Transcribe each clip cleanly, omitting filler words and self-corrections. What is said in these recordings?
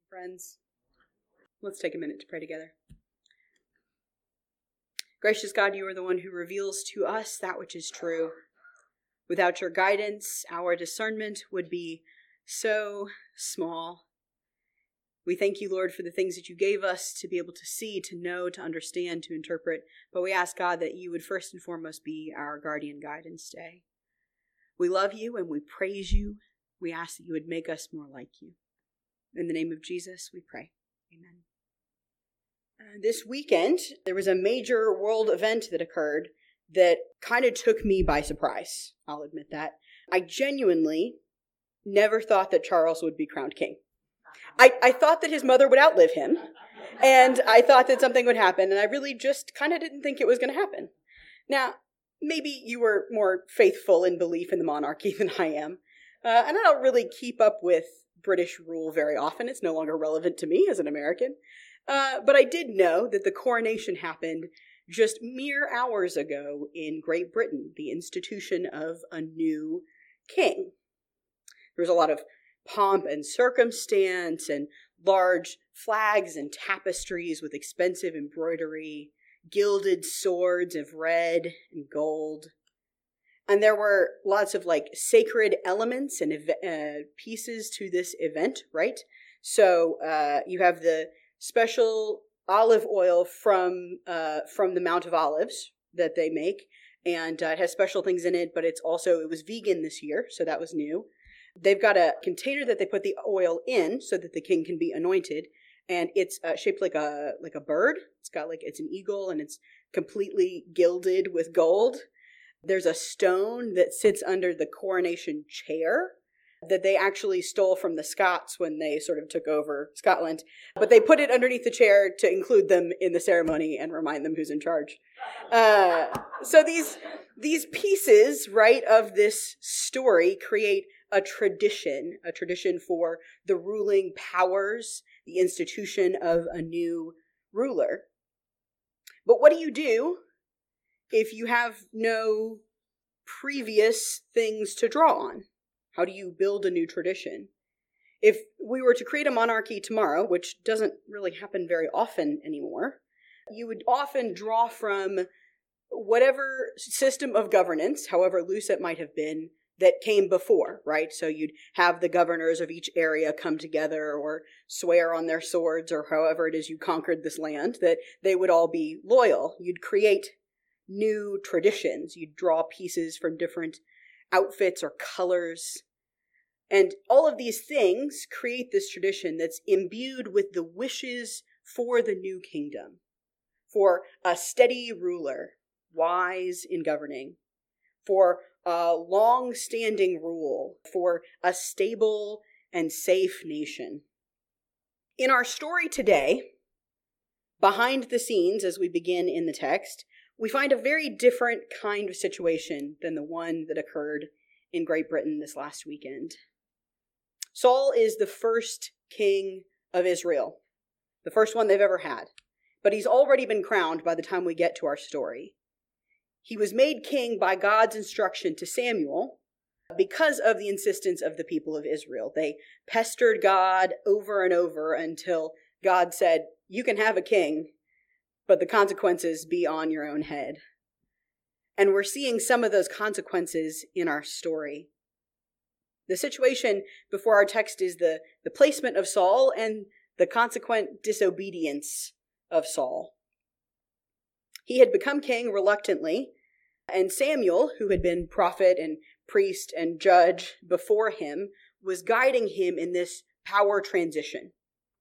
Friends, let's take a minute to pray together. Gracious God, you are the one who reveals to us that which is true. Without your guidance, our discernment would be so small. We thank you, Lord, for the things that you gave us to be able to see, to know, to understand, to interpret. But we ask, God, that you would first and foremost be our guardian guide and stay. We love you and we praise you. We ask that you would make us more like you. In the name of Jesus, we pray. Amen. This weekend, there was a major world event that occurred that kind of took me by surprise. I'll admit that. I genuinely never thought that Charles would be crowned king. I thought that his mother would outlive him, and I thought that something would happen, and I really just kind of didn't think it was going to happen. Now, maybe you were more faithful in belief in the monarchy than I am, and I don't really keep up with British rule very often. It's no longer relevant to me as an American. But I did know that the coronation happened just mere hours ago in Great Britain, the institution of a new king. There was a lot of pomp and circumstance and large flags and tapestries with expensive embroidery, gilded swords of red and gold. And there were lots of sacred elements and pieces to this event, right? So you have the special olive oil from the Mount of Olives that they make, and it has special things in it, but it was vegan this year, so that was new. They've got a container that they put the oil in so that the king can be anointed, and it's shaped like a bird. It's an eagle, and it's completely gilded with gold. There's a stone that sits under the coronation chair that they actually stole from the Scots when they sort of took over Scotland. But they put it underneath the chair to include them in the ceremony and remind them who's in charge. So these pieces, right, of this story create a tradition for the ruling powers, the institution of a new ruler. But what do you do if you have no previous things to draw on? How do you build a new tradition? If we were to create a monarchy tomorrow, which doesn't really happen very often anymore, you would often draw from whatever system of governance, however loose it might have been, that came before, right? So you'd have the governors of each area come together or swear on their swords, or however it is you conquered this land, that they would all be loyal. You'd create new traditions. You'd draw pieces from different outfits or colors. And all of these things create this tradition that's imbued with the wishes for the new kingdom, for a steady ruler, wise in governing, for a long-standing rule, for a stable and safe nation. In our story today, behind the scenes as we begin in the text, we find a very different kind of situation than the one that occurred in Great Britain this last weekend. Saul is the first king of Israel, the first one they've ever had, but he's already been crowned by the time we get to our story. He was made king by God's instruction to Samuel because of the insistence of the people of Israel. They pestered God over and over until God said, "You can have a king, but the consequences be on your own head." And we're seeing some of those consequences in our story. The situation before our text is the placement of Saul and the consequent disobedience of Saul. He had become king reluctantly, and Samuel, who had been prophet and priest and judge before him, was guiding him in this power transition.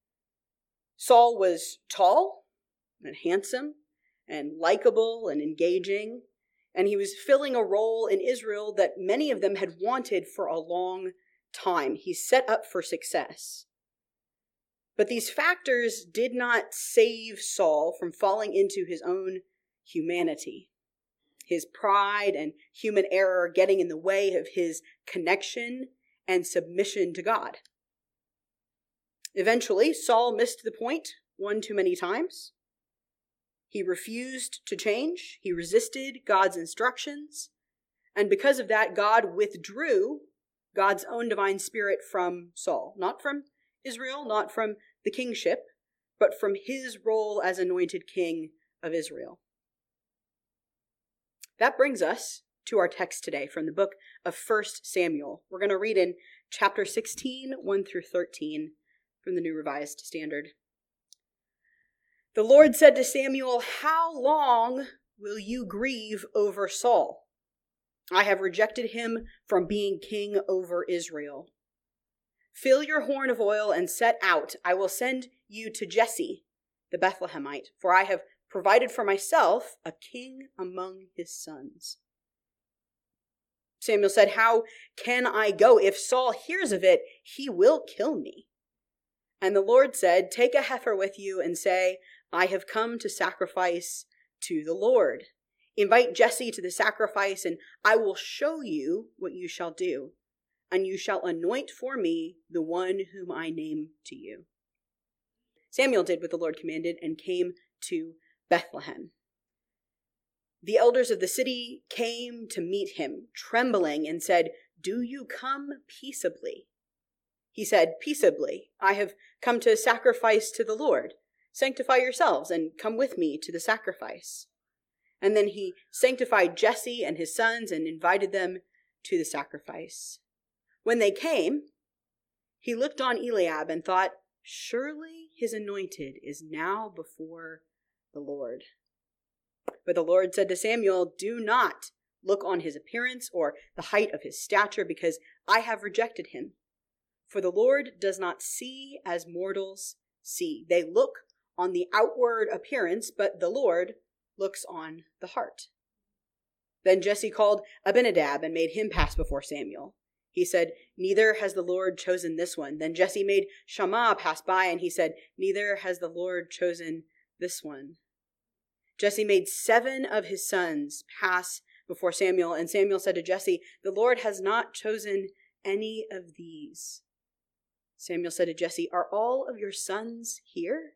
Saul was tall and handsome and likable and engaging, and he was filling a role in Israel that many of them had wanted for a long time. He's set up for success. But these factors did not save Saul from falling into his own humanity. His pride and human error getting in the way of his connection and submission to God. Eventually, Saul missed the point one too many times. He refused to change. He resisted God's instructions. And because of that, God withdrew God's own divine spirit from Saul. Not from Israel, not from the kingship, but from his role as anointed king of Israel. That brings us to our text today from the book of 1 Samuel. We're going to read in chapter 16, 1 through 13 from the New Revised Standard. The Lord said to Samuel, "How long will you grieve over Saul? I have rejected him from being king over Israel. Fill your horn of oil and set out. I will send you to Jesse, the Bethlehemite, for I have provided for myself a king among his sons." Samuel said, "How can I go? If Saul hears of it, he will kill me." And the Lord said, "Take a heifer with you and say, I have come to sacrifice to the Lord. Invite Jesse to the sacrifice, and I will show you what you shall do. And you shall anoint for me the one whom I name to you." Samuel did what the Lord commanded and came to Bethlehem. The elders of the city came to meet him, trembling, and said, "Do you come peaceably?" He said, "Peaceably. I have come to sacrifice to the Lord. Sanctify yourselves and come with me to the sacrifice." And then he sanctified Jesse and his sons and invited them to the sacrifice. When they came, he looked on Eliab and thought, "Surely his anointed is now before the Lord." But the Lord said to Samuel, "Do not look on his appearance or the height of his stature, because I have rejected him. For the Lord does not see as mortals see. They look on the outward appearance, but the Lord looks on the heart." Then Jesse called Abinadab and made him pass before Samuel. He said, "Neither has the Lord chosen this one." Then Jesse made Shammah pass by, and he said, "Neither has the Lord chosen this one." Jesse made 7 of his sons pass before Samuel, and Samuel said to Jesse, "The Lord has not chosen any of these." Samuel said to Jesse, "Are all of your sons here?"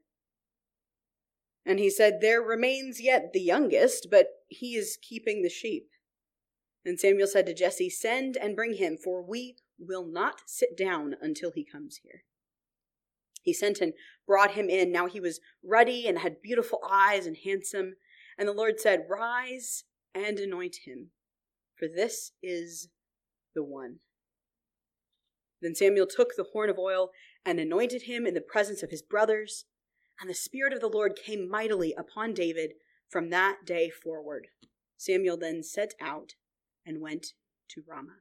And he said, "There remains yet the youngest, but he is keeping the sheep." And Samuel said to Jesse, "Send and bring him, for we will not sit down until he comes here." He sent and brought him in. Now he was ruddy and had beautiful eyes and handsome. And the Lord said, "Rise and anoint him, for this is the one." Then Samuel took the horn of oil and anointed him in the presence of his brothers. And the Spirit of the Lord came mightily upon David from that day forward. Samuel then set out and went to Ramah.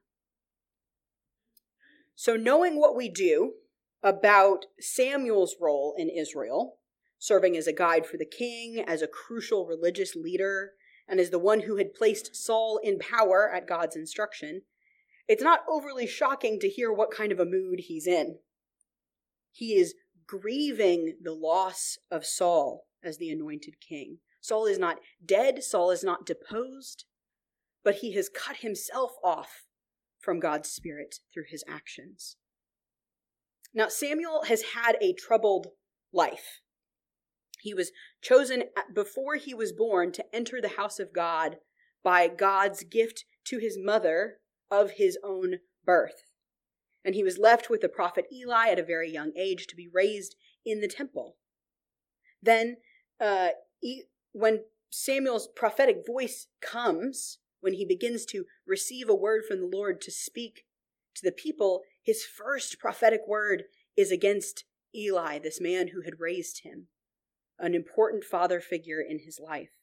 So knowing what we do about Samuel's role in Israel, serving as a guide for the king, as a crucial religious leader, and as the one who had placed Saul in power at God's instruction, it's not overly shocking to hear what kind of a mood he's in. He is grieving the loss of Saul as the anointed king. Saul is not dead, Saul is not deposed, but he has cut himself off from God's Spirit through his actions. Now, Samuel has had a troubled life. He was chosen before he was born to enter the house of God by God's gift to his mother of his own birth. And he was left with the prophet Eli at a very young age to be raised in the temple. Then, when Samuel's prophetic voice comes, when he begins to receive a word from the Lord to speak to the people, his first prophetic word is against Eli, this man who had raised him, an important father figure in his life.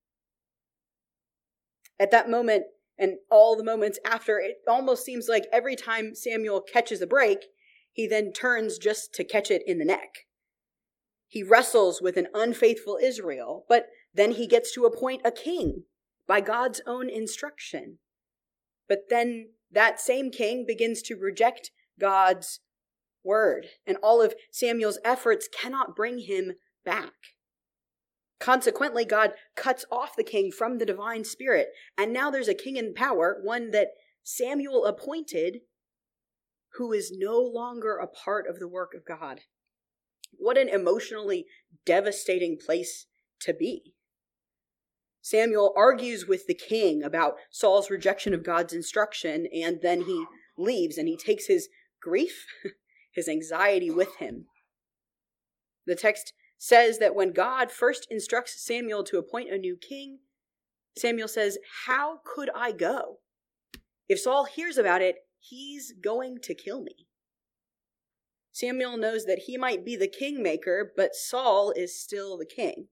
At that moment, and all the moments after, it almost seems like every time Samuel catches a break, he then turns just to catch it in the neck. He wrestles with an unfaithful Israel, but then he gets to appoint a king by God's own instruction. But then that same king begins to reject God's word, and all of Samuel's efforts cannot bring him back. Consequently, God cuts off the king from the divine spirit, and now there's a king in power, one that Samuel appointed, who is no longer a part of the work of God. What an emotionally devastating place to be. Samuel argues with the king about Saul's rejection of God's instruction, and then he leaves, and he takes his grief, his anxiety with him. The text says that when God first instructs Samuel to appoint a new king, Samuel says, "How could I go? If Saul hears about it, he's going to kill me." Samuel knows that he might be the kingmaker, but Saul is still the king.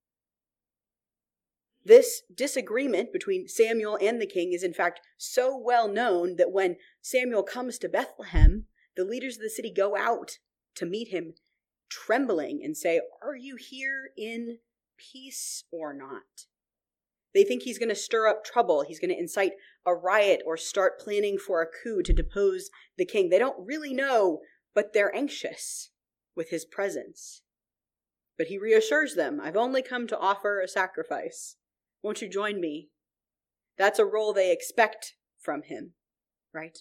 This disagreement between Samuel and the king is in fact so well known that when Samuel comes to Bethlehem, the leaders of the city go out to meet him trembling and say, "Are you here in peace or not?" They think he's going to stir up trouble. He's going to incite a riot or start planning for a coup to depose the king. They don't really know, but they're anxious with his presence. But he reassures them, "I've only come to offer a sacrifice. Won't you join me?" That's a role they expect from him, right?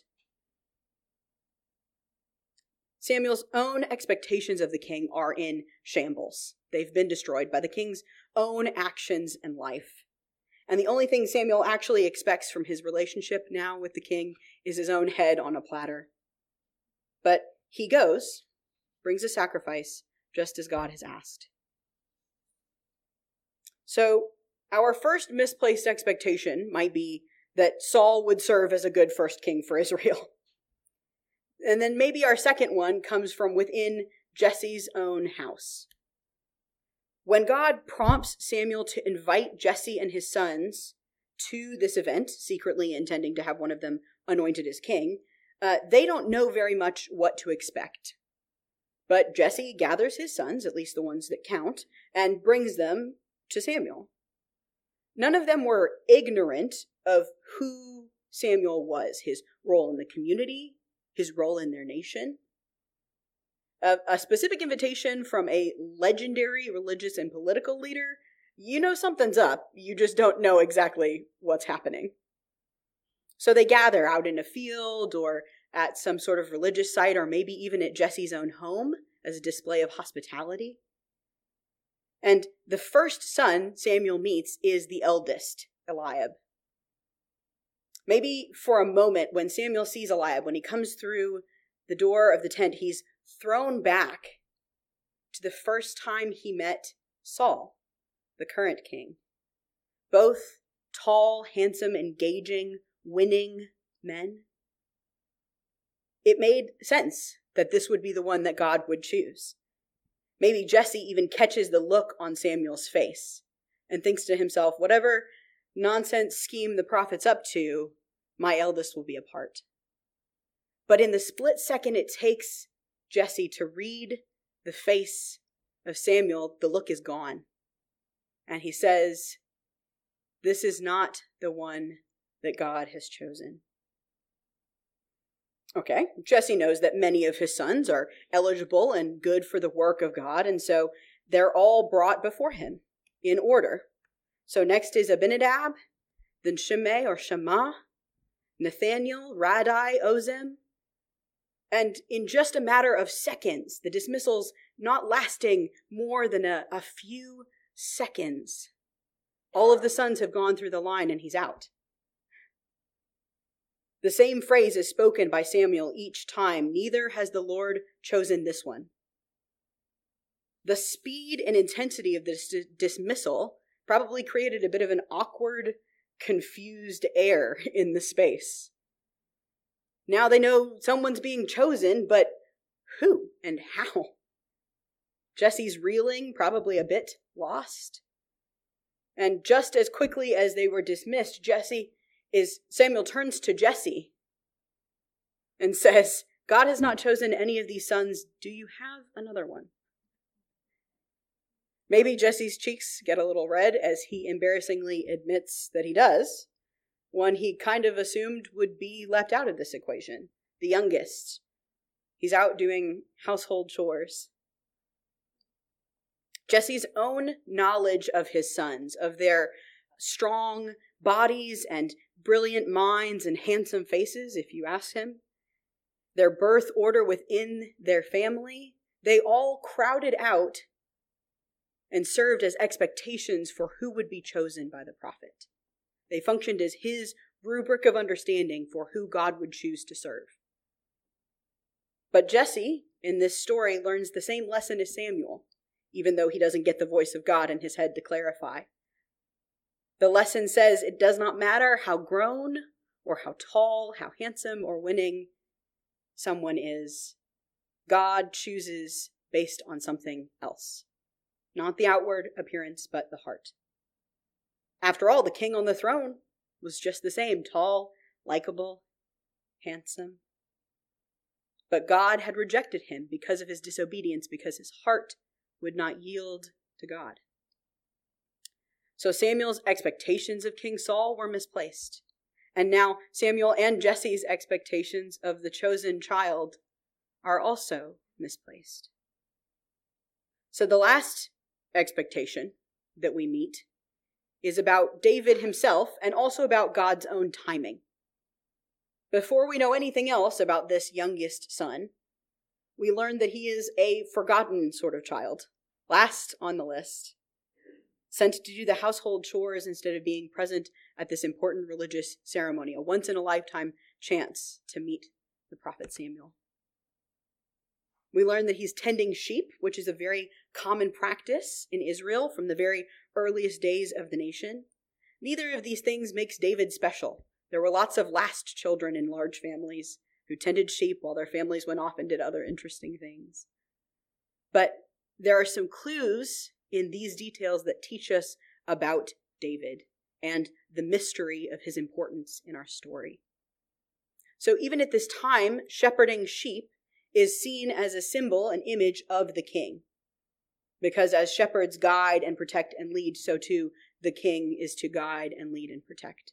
Samuel's own expectations of the king are in shambles. They've been destroyed by the king's own actions and life. And the only thing Samuel actually expects from his relationship now with the king is his own head on a platter. But he goes, brings a sacrifice, just as God has asked. So, our first misplaced expectation might be that Saul would serve as a good first king for Israel. And then maybe our second one comes from within Jesse's own house. When God prompts Samuel to invite Jesse and his sons to this event, secretly intending to have one of them anointed as king, they don't know very much what to expect. But Jesse gathers his sons, at least the ones that count, and brings them to Samuel. None of them were ignorant of who Samuel was, his role in the community, his role in their nation. A specific invitation from a legendary religious and political leader, you know something's up, you just don't know exactly what's happening. So they gather out in a field or at some sort of religious site or maybe even at Jesse's own home as a display of hospitality. And the first son Samuel meets is the eldest, Eliab. Maybe for a moment when Samuel sees Eliab, when he comes through the door of the tent, he's thrown back to the first time he met Saul, the current king. Both tall, handsome, engaging, winning men. It made sense that this would be the one that God would choose. Maybe Jesse even catches the look on Samuel's face and thinks to himself, whatever nonsense scheme the prophet's up to, my eldest will be a part. But in the split second it takes Jesse to read the face of Samuel, the look is gone. And he says, "This is not the one that God has chosen." Okay, Jesse knows that many of his sons are eligible and good for the work of God, and so they're all brought before him in order. So next is Abinadab, then Shimei or Shammah, Nathaniel, Radai, Ozem. And in just a matter of seconds, the dismissals not lasting more than a few seconds, all of the sons have gone through the line and he's out. The same phrase is spoken by Samuel each time. Neither has the Lord chosen this one. The speed and intensity of this dismissal probably created a bit of an awkward, confused air in the space. Now they know someone's being chosen, but who and how? Jesse's reeling, probably a bit lost. And just as quickly as they were dismissed, Samuel turns to Jesse and says, "God has not chosen any of these sons. Do you have another one?" Maybe Jesse's cheeks get a little red as he embarrassingly admits that he does. One he kind of assumed would be left out of this equation, the youngest. He's out doing household chores. Jesse's own knowledge of his sons, of their strong bodies and brilliant minds and handsome faces, if you ask him, their birth order within their family, they all crowded out and served as expectations for who would be chosen by the prophet. They functioned as his rubric of understanding for who God would choose to serve. But Jesse in this story learns the same lesson as Samuel, even though he doesn't get the voice of God in his head to clarify. The lesson says it does not matter how grown or how tall, how handsome or winning someone is. God chooses based on something else. Not the outward appearance, but the heart. After all, the king on the throne was just the same, tall, likable, handsome. But God had rejected him because of his disobedience, because his heart would not yield to God. So Samuel's expectations of King Saul were misplaced. And now Samuel and Jesse's expectations of the chosen child are also misplaced. So the last expectation that we meet is about David himself and also about God's own timing. Before we know anything else about this youngest son, we learn that he is a forgotten sort of child, last on the list, sent to do the household chores instead of being present at this important religious ceremony, a once-in-a-lifetime chance to meet the prophet Samuel. We learn that he's tending sheep, which is a very common practice in Israel from the very earliest days of the nation. Neither of these things makes David special. There were lots of last children in large families who tended sheep while their families went off and did other interesting things. But there are some clues in these details that teach us about David and the mystery of his importance in our story. So even at this time, shepherding sheep is seen as a symbol, an image of the king. Because as shepherds guide and protect and lead, so too the king is to guide and lead and protect.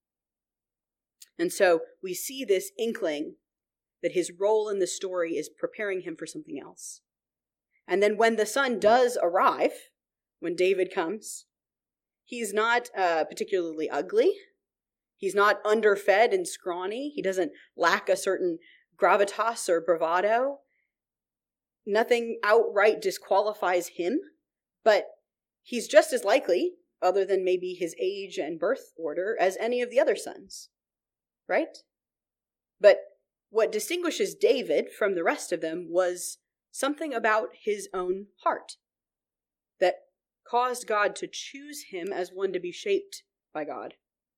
And so we see this inkling that his role in the story is preparing him for something else. And then when the son does arrive, when David comes, he's not particularly ugly. He's not underfed and scrawny. He doesn't lack a certain gravitas or bravado. Nothing outright disqualifies him, but he's just as likely, other than maybe his age and birth order, as any of the other sons, right? But what distinguishes David from the rest of them was something about his own heart that caused God to choose him as one to be shaped by God.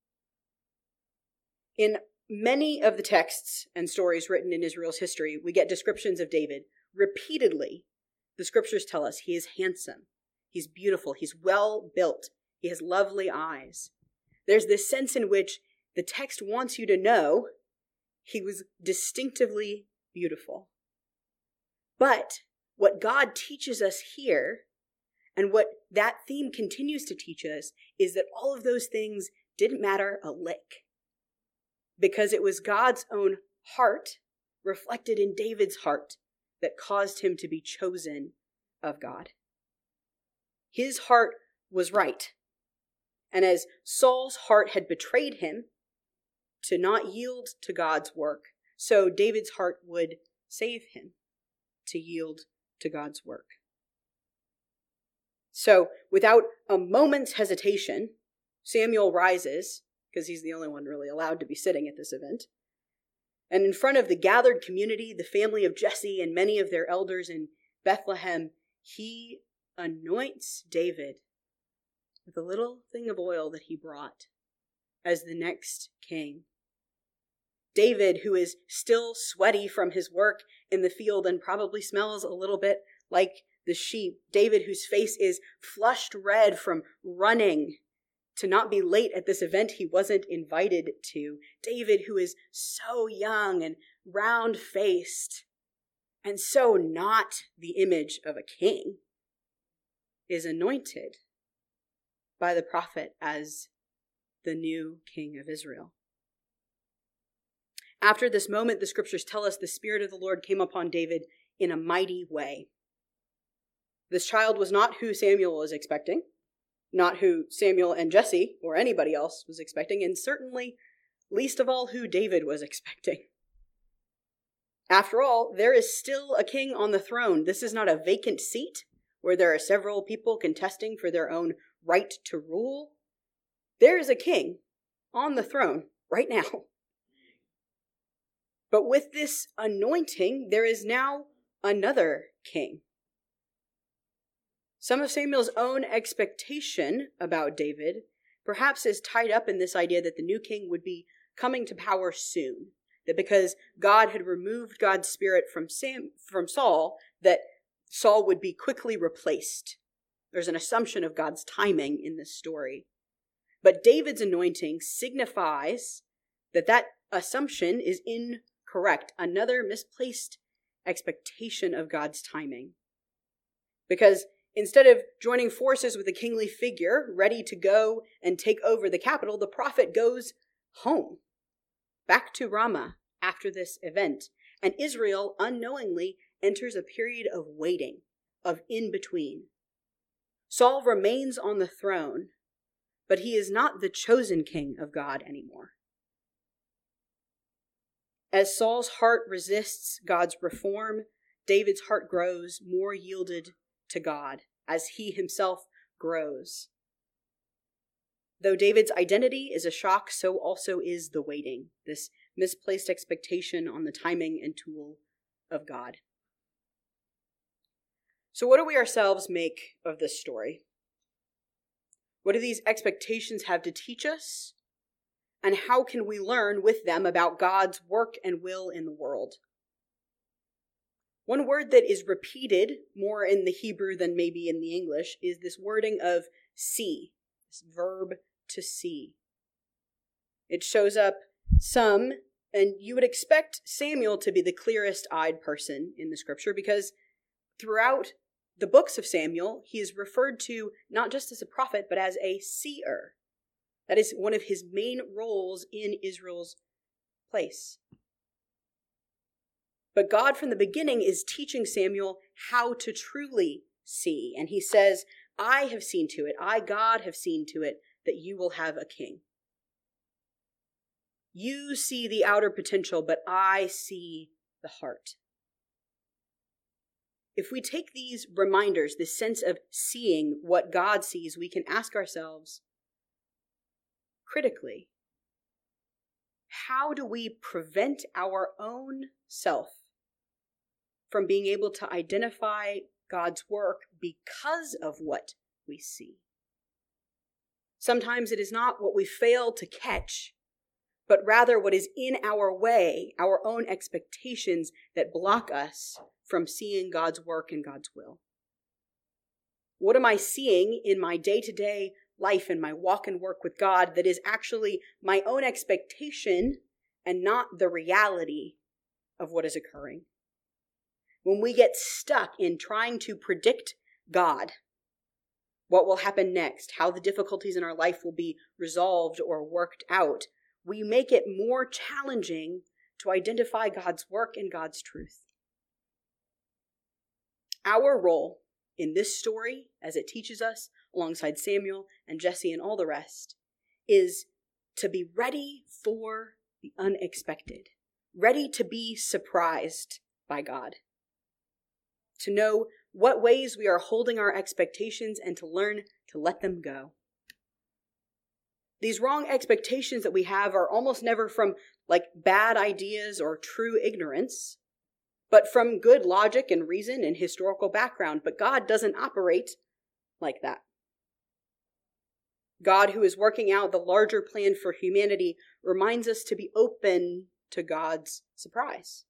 In many of the texts and stories written in Israel's history, we get descriptions of David. Repeatedly, the scriptures tell us he is handsome, he's beautiful, he's well built, he has lovely eyes. There's this sense in which the text wants you to know he was distinctively beautiful. But what God teaches us here, and what that theme continues to teach us, is that all of those things didn't matter a lick. Because it was God's own heart, reflected in David's heart, that caused him to be chosen of God. His heart was right. And as Saul's heart had betrayed him to not yield to God's work, so David's heart would save him to yield to God's work. So without a moment's hesitation, Samuel rises, because he's the only one really allowed to be sitting at this event. And in front of the gathered community, the family of Jesse and many of their elders in Bethlehem, he anoints David with a little thing of oil that he brought as the next king. David, who is still sweaty from his work in the field and probably smells a little bit like the sheep. David, whose face is flushed red from running to not be late at this event he wasn't invited to. David, who is so young and round-faced and so not the image of a king, is anointed by the prophet as the new king of Israel. After this moment, the scriptures tell us the Spirit of the Lord came upon David in a mighty way. This child was not who Samuel was expecting, not who Samuel and Jesse or anybody else was expecting, and certainly least of all who David was expecting. After all, there is still a king on the throne. This is not a vacant seat where there are several people contesting for their own right to rule. There is a king on the throne right now. But with this anointing, there is now another king. Some of Samuel's own expectation about David perhaps is tied up in this idea that the new king would be coming to power soon. That because God had removed God's spirit from Saul, that Saul would be quickly replaced. There's an assumption of God's timing in this story. But David's anointing signifies that that assumption is incorrect, another misplaced expectation of God's timing. Because instead of joining forces with a kingly figure ready to go and take over the capital, the prophet goes home, back to Ramah after this event. And Israel unknowingly enters a period of waiting, of in-between. Saul remains on the throne, but he is not the chosen king of God anymore. As Saul's heart resists God's reform, David's heart grows more yielded to God as he himself grows. Though David's identity is a shock, so also is the waiting, this misplaced expectation on the timing and tool of God. So what do we ourselves make of this story? What do these expectations have to teach us? And how can we learn with them about God's work and will in the world? One word that is repeated more in the Hebrew than maybe in the English is this wording of see, this verb to see. It shows up some, and you would expect Samuel to be the clearest-eyed person in the scripture because throughout the books of Samuel, he is referred to not just as a prophet, but as a seer. That is one of his main roles in Israel's place. But God from the beginning is teaching Samuel how to truly see. And he says, I have seen to it, I, God, have seen to it, that you will have a king. You see the outer potential, but I see the heart. If we take these reminders, this sense of seeing what God sees, we can ask ourselves critically, how do we prevent our own self from being able to identify God's work because of what we see? Sometimes it is not what we fail to catch, but rather what is in our way, our own expectations that block us from seeing God's work and God's will. What am I seeing in my day-to-day life and my walk and work with God that is actually my own expectation and not the reality of what is occurring? When we get stuck in trying to predict God, what will happen next, how the difficulties in our life will be resolved or worked out, we make it more challenging to identify God's work and God's truth. Our role in this story, as it teaches us, alongside Samuel and Jesse and all the rest, is to be ready for the unexpected, ready to be surprised by God, to know what ways we are holding our expectations and to learn to let them go. These wrong expectations that we have are almost never from bad ideas or true ignorance, but from good logic and reason and historical background. But God doesn't operate like that. God, who is working out the larger plan for humanity, reminds us to be open to God's surprise.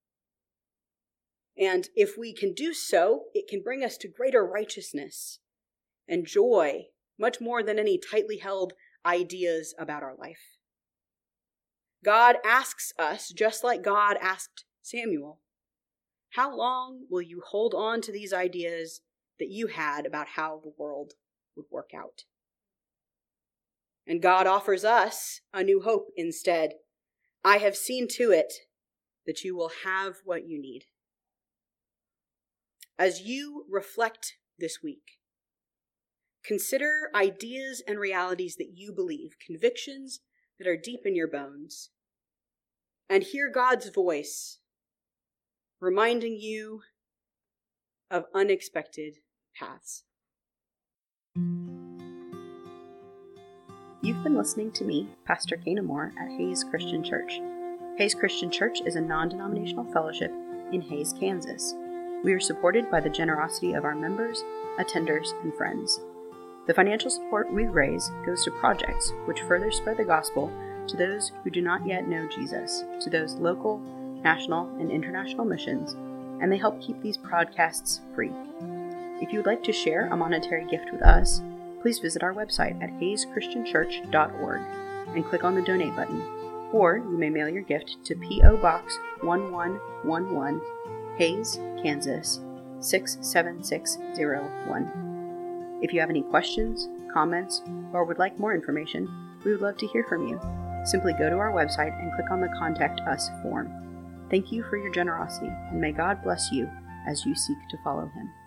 And if we can do so, it can bring us to greater righteousness and joy, much more than any tightly held ideas about our life. God asks us, just like God asked Samuel, how long will you hold on to these ideas that you had about how the world would work out? And God offers us a new hope instead. I have seen to it that you will have what you need. As you reflect this week, consider ideas and realities that you believe, convictions that are deep in your bones, and hear God's voice reminding you of unexpected paths. You've been listening to me, Pastor Kana Moore, at Hayes Christian Church. Hayes Christian Church is a non-denominational fellowship in Hayes, Kansas. We are supported by the generosity of our members, attenders, and friends. The financial support we raise goes to projects which further spread the gospel to those who do not yet know Jesus, to those local, national, and international missions, and they help keep these podcasts free. If you would like to share a monetary gift with us, please visit our website at hayeschristianchurch.org and click on the donate button, or you may mail your gift to P.O. Box 1111, Hays, Kansas 67601. If you have any questions, comments, or would like more information, we would love to hear from you. Simply go to our website and click on the Contact Us form. Thank you for your generosity, and may God bless you as you seek to follow Him.